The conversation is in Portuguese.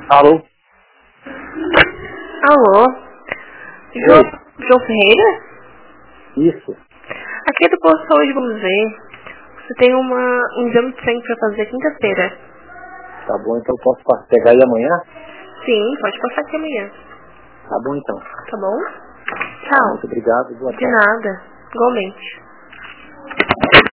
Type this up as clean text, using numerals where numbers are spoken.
Alô? Alô? João Ferreira? Isso. Aqui é do Posto de Saúde, vamos ver. Você tem um exame de sangue pra fazer quinta-feira. Tá bom, então eu posso pegar aí amanhã? Sim, pode passar aqui amanhã. Tá bom, então. Tá bom? Tá, Tchau. muito obrigado. Boa De tarde. nada. Igualmente.